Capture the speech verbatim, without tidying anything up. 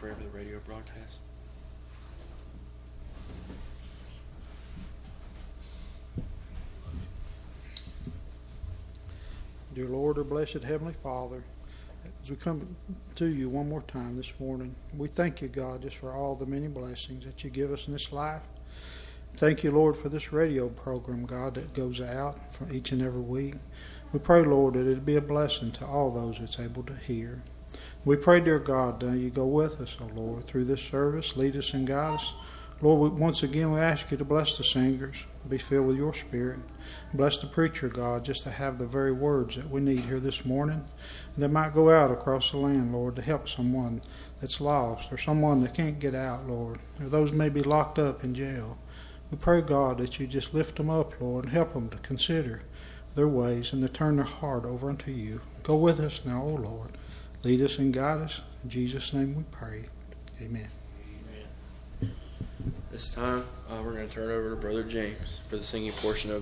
prayer for the radio broadcast. Dear Lord, our blessed Heavenly Father, as we come to you one more time this morning, we thank you, God, just for all the many blessings that you give us in this life. Thank you, Lord, for this radio program, God, that goes out for each and every week. We pray, Lord, that it be a blessing to all those that's able to hear. We pray, dear God, that you go with us, O Lord, through this service. Lead us and guide us. Lord, we, once again, we ask you to bless the singers, be filled with your spirit. Bless the preacher, God, just to have the very words that we need here this morning, and that might go out across the land, Lord, to help someone that's lost or someone that can't get out, Lord, or those may be locked up in jail. We pray, God, that you just lift them up, Lord, and help them to consider their ways and to turn their heart over unto you. Go with us now, O Lord. Lead us and guide us. In Jesus' name we pray. Amen. Amen. This time, uh, we're going to turn over to Brother James for the singing portion of